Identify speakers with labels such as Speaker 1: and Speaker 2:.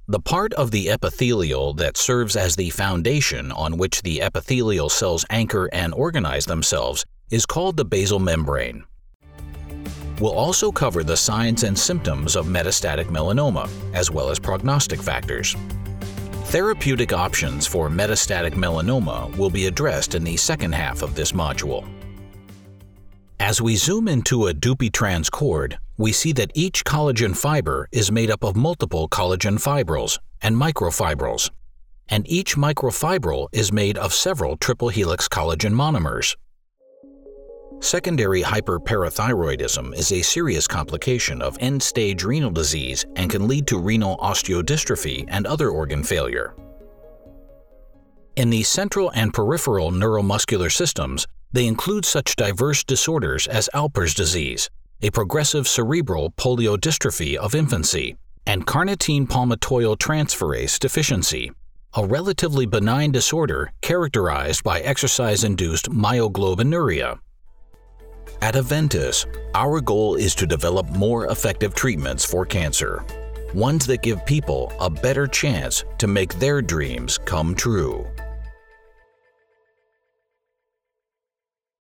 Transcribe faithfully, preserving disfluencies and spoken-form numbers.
Speaker 1: The part of the epithelial that serves as the foundation on which the epithelial cells anchor and organize themselves is called the basal membrane. We'll also cover the signs and symptoms of metastatic melanoma, as well as prognostic factors. Therapeutic options for metastatic melanoma will be addressed in the second half of this module. As we zoom into a Dupuytren's cord, we see that each collagen fiber is made up of multiple collagen fibrils and microfibrils, and each microfibril is made of several triple helix collagen monomers. Secondary hyperparathyroidism is a serious complication of end-stage renal disease and can lead to renal osteodystrophy and other organ failure. In the central and peripheral neuromuscular systems, they include such diverse disorders as Alpers disease, a progressive cerebral poliodystrophy of infancy, and carnitine palmitoyltransferase deficiency, a relatively benign disorder characterized by exercise-induced myoglobinuria. At Aventis, our goal is to develop more effective treatments for cancer, ones that give people a better chance to make their dreams come true.